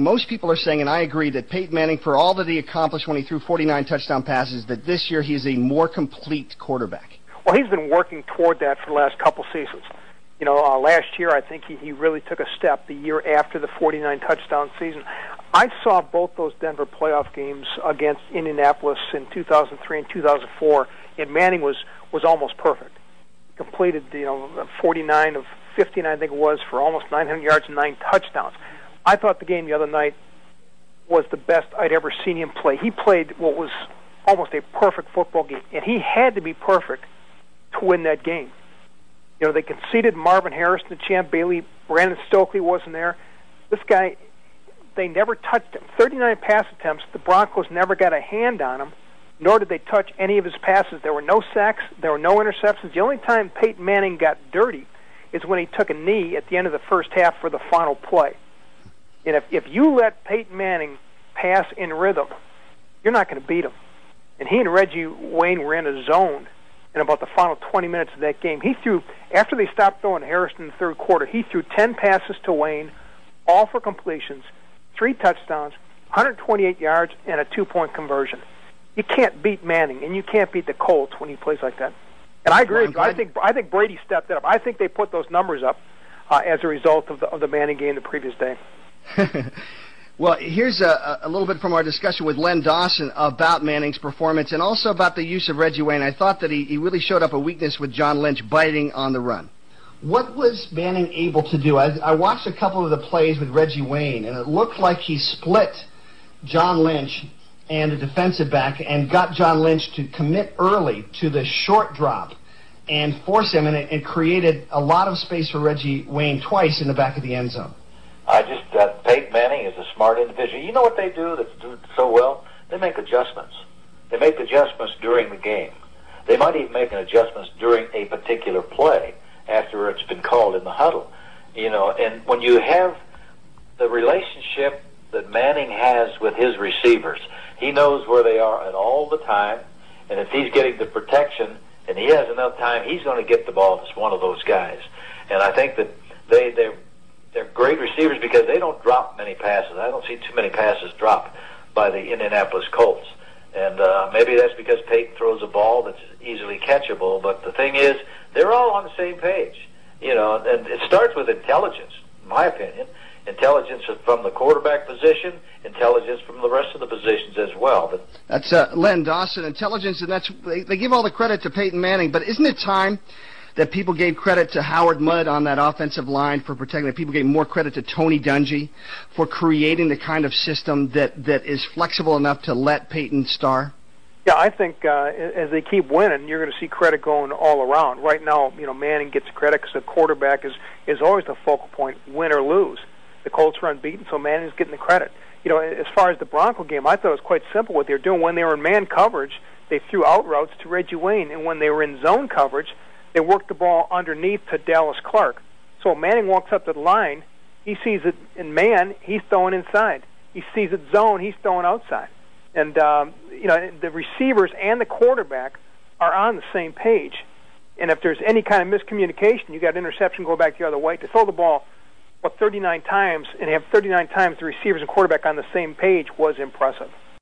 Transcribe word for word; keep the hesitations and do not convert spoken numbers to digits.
most people are saying, and I agree, that Peyton Manning, for all that he accomplished when he threw forty-nine touchdown passes, that this year he is a more complete quarterback. Well, he's been working toward that for the last couple seasons. You know, uh, last year I think he, he really took a step the year after the forty-nine touchdown season. I saw both those Denver playoff games against Indianapolis in two thousand three and two thousand four, and Manning was, was almost perfect. He completed, you know, forty-nine of fifty-nine, I think it was, for almost nine hundred yards and nine touchdowns. I thought the game the other night was the best I'd ever seen him play. He played what was almost a perfect football game, and he had to be perfect to win that game. You know, they conceded Marvin Harrison to Champ Bailey. Brandon Stokely wasn't there. This guy, they never touched him. thirty-nine pass attempts. The Broncos never got a hand on him, nor did they touch any of his passes. There were no sacks. There were no interceptions. The only time Peyton Manning got dirty is when he took a knee at the end of the first half for the final play. And if, if you let Peyton Manning pass in rhythm, you're not going to beat him. And he and Reggie Wayne were in a zone in about the final twenty minutes of that game. He threw, after they stopped throwing Harrison in the third quarter, he threw ten passes to Wayne, all for completions, three touchdowns, one hundred twenty-eight yards, and a two-point conversion. You can't beat Manning, and you can't beat the Colts when he plays like that. And I agree with you. I think, I think Brady stepped it up. I think they put those numbers up uh, as a result of the, of the Manning game the previous day. Well, here's a, a little bit from our discussion with Len Dawson about Manning's performance and also about the use of Reggie Wayne. I thought that he, he really showed up a weakness with John Lynch biting on the run. What was Manning able to do? I, I watched a couple of the plays with Reggie Wayne, and it looked like he split John Lynch and a defensive back and got John Lynch to commit early to the short drop and force him, and it, it created a lot of space for Reggie Wayne twice in the back of the end zone. I just, uh, Peyton Manning is a smart individual. You know what they do that do so well? They make adjustments. They make adjustments during the game. They might even make an adjustments during a particular play after it's been called in the huddle. You know, and when you have the relationship that Manning has with his receivers, he knows where they are at all the time, and if he's getting the protection and he has enough time, he's going to get the ball to one of those guys. And I think that they, they're They're great receivers because they don't drop many passes. I don't see too many passes dropped by the Indianapolis Colts. And uh, maybe that's because Peyton throws a ball that's easily catchable. But the thing is, they're all on the same page. You know, and it starts with intelligence, in my opinion. Intelligence from the quarterback position, intelligence from the rest of the positions as well. But that's uh, Len Dawson, intelligence, and that's they, they give all the credit to Peyton Manning. But isn't it time that people gave credit to Howard Mudd on that offensive line for protecting it? People gave more credit to Tony Dungy for creating the kind of system that, that is flexible enough to let Peyton star? Yeah, I think uh, as they keep winning, you're going to see credit going all around. Right now, you know, Manning gets credit because the quarterback is, is always the focal point, win or lose. The Colts are unbeaten, so Manning's getting the credit. You know, as far as the Bronco game, I thought it was quite simple what they were doing. When they were in man coverage, they threw out routes to Reggie Wayne, and when they were in zone coverage, they worked the ball underneath to Dallas Clark. So Manning walks up to the line, he sees it in man, he's throwing inside. He sees it zone, he's throwing outside. And, um, you know, the receivers and the quarterback are on the same page. And if there's any kind of miscommunication, you got an interception go back the other way. To throw the ball, what, thirty-nine times and have thirty-nine times the receivers and quarterback on the same page was impressive.